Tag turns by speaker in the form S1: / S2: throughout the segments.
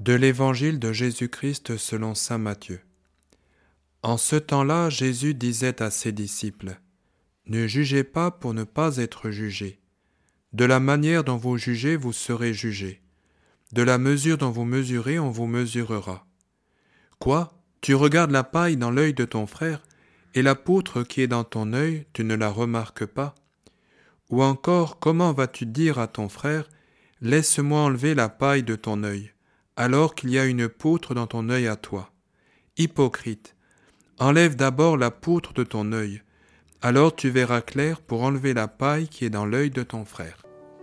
S1: De l'Évangile de Jésus-Christ selon saint Matthieu. En ce temps-là, Jésus disait à ses disciples : « Ne jugez pas pour ne pas être jugés. De la manière dont vous jugez, vous serez jugés. De la mesure dont vous mesurez, on vous mesurera. Quoi ? Tu regardes la paille dans l'œil de ton frère, et la poutre qui est dans ton œil, tu ne la remarques pas ? Ou encore, comment vas-tu dire à ton frère : laisse-moi enlever la paille de ton œil, alors qu'il y a une poutre dans ton œil à toi ? Hypocrite, enlève d'abord la poutre de ton œil, alors tu verras clair pour enlever la paille qui est dans l'œil de ton frère. »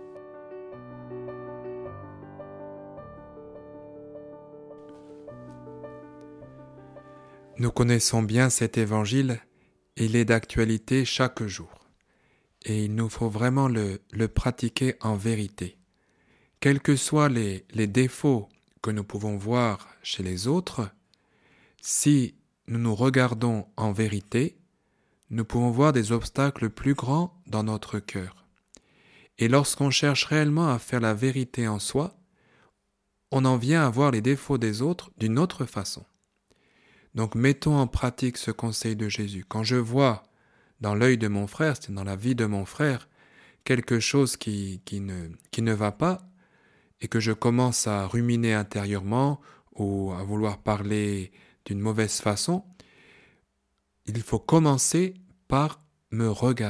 S1: Nous connaissons bien cet évangile, il est d'actualité chaque jour. Et il nous faut vraiment le pratiquer en vérité. Quels que soient les défauts que nous pouvons voir chez les autres, si nous nous regardons en vérité, nous pouvons voir des obstacles plus grands dans notre cœur. Et lorsqu'on cherche réellement à faire la vérité en soi, on en vient à voir les défauts des autres d'une autre façon. Donc mettons en pratique ce conseil de Jésus. Quand je vois dans l'œil de mon frère, c'est dans la vie de mon frère, quelque chose qui ne va pas, et que je commence à ruminer intérieurement ou à vouloir parler d'une mauvaise façon, il faut commencer par me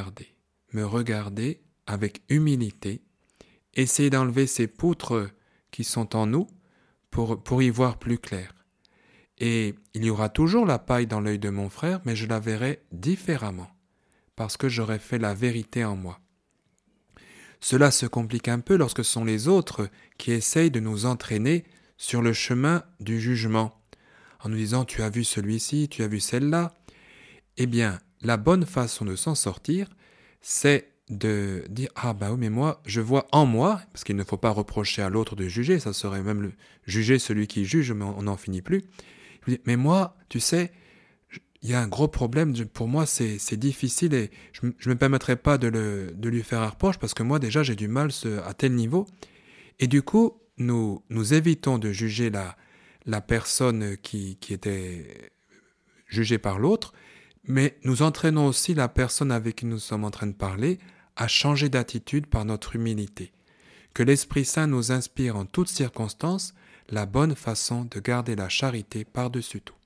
S1: regarder avec humilité, essayer d'enlever ces poutres qui sont en nous pour y voir plus clair. Et il y aura toujours la paille dans l'œil de mon frère, mais je la verrai différemment, parce que j'aurai fait la vérité en moi. Cela se complique un peu lorsque ce sont les autres qui essayent de nous entraîner sur le chemin du jugement, en nous disant « tu as vu celui-ci, tu as vu celle-là ». Eh bien, la bonne façon de s'en sortir, c'est de dire « ah bah oui, mais moi, je vois en moi », parce qu'il ne faut pas reprocher à l'autre de juger, ça serait même juger celui qui juge, mais on n'en finit plus. Mais moi, tu sais, il y a un gros problème, pour moi c'est difficile et je ne me permettrai pas de lui faire un reproche parce que moi déjà j'ai du mal à tel niveau. Et du coup, nous évitons de juger la personne qui était jugée par l'autre, mais nous entraînons aussi la personne avec qui nous sommes en train de parler à changer d'attitude par notre humilité. Que l'Esprit Saint nous inspire en toutes circonstances la bonne façon de garder la charité par-dessus tout.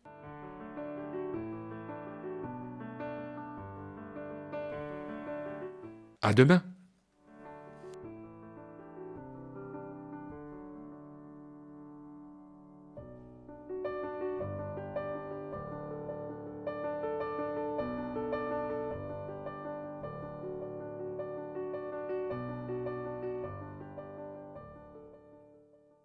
S1: À demain!